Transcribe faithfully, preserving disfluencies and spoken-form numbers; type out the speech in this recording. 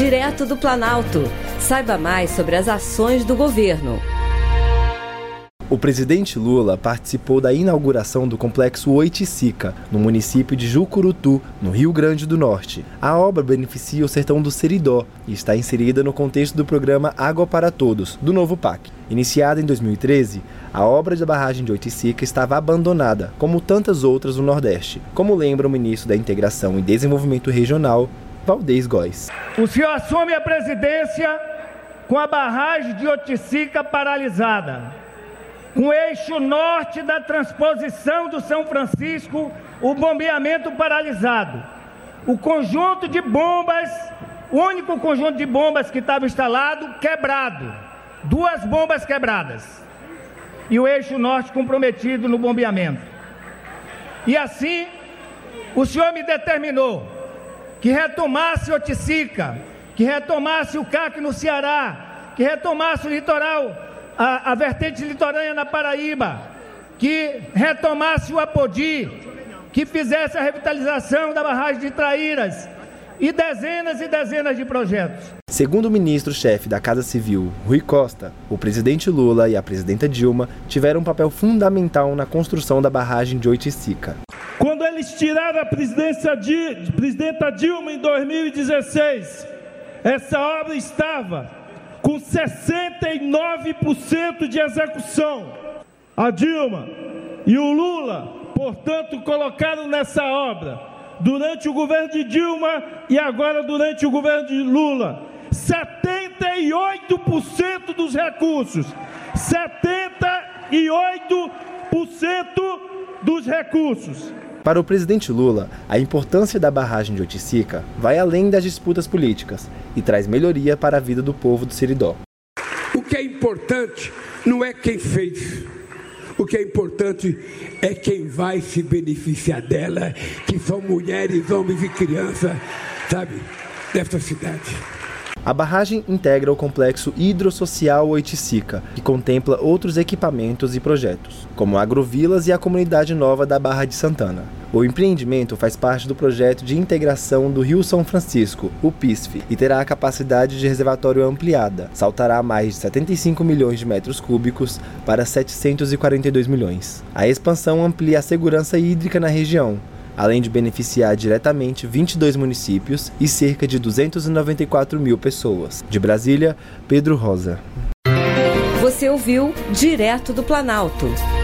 Direto do Planalto. Saiba mais sobre as ações do governo. O presidente Lula participou da inauguração do complexo Oiticica, no município de Jucurutu, no Rio Grande do Norte. A obra beneficia o sertão do Seridó e está inserida no contexto do programa Água para Todos, do novo P A C. Iniciada em dois mil e treze, a obra da barragem de Oiticica estava abandonada, como tantas outras no Nordeste, como lembra o ministro da Integração e Desenvolvimento Regional, Valdez Góes. O senhor assume a presidência com a barragem de Oiticica paralisada. Com o eixo norte da transposição do São Francisco, o bombeamento paralisado. O conjunto de bombas, o único conjunto de bombas que estava instalado, quebrado. Duas bombas quebradas. E o eixo norte comprometido no bombeamento. E assim, o senhor me determinou que retomasse Oiticica, que retomasse o C A C no Ceará, que retomasse o litoral, A, a vertente litorânea na Paraíba, que retomasse o Apodi, que fizesse a revitalização da barragem de Traíras e dezenas e dezenas de projetos. Segundo o ministro-chefe da Casa Civil, Rui Costa, o presidente Lula e a presidenta Dilma tiveram um papel fundamental na construção da barragem de Oiticica. Quando eles tiraram a presidência de presidenta Dilma em dois mil e dezesseis, essa obra estava com sessenta e nove por cento de execução. A Dilma e o Lula, portanto, colocaram nessa obra, durante o governo de Dilma e agora durante o governo de Lula, setenta e oito por cento dos recursos. setenta e oito por cento dos recursos. Para o presidente Lula, a importância da barragem de Oiticica vai além das disputas políticas e traz melhoria para a vida do povo do Seridó. O que é importante não é quem fez. O que é importante é quem vai se beneficiar dela, que são mulheres, homens e crianças, sabe, desta cidade. A barragem integra o complexo hidrossocial Oiticica, que contempla outros equipamentos e projetos, como agrovilas e a comunidade nova da Barra de Santana. O empreendimento faz parte do projeto de integração do Rio São Francisco, o P I S F, e terá a capacidade de reservatório ampliada. Saltará mais de setenta e cinco milhões de metros cúbicos para setecentos e quarenta e dois milhões. A expansão amplia a segurança hídrica na região, além de beneficiar diretamente vinte e dois municípios e cerca de duzentos e noventa e quatro mil pessoas. De Brasília, Pedro Rosa. Você ouviu Direto do Planalto.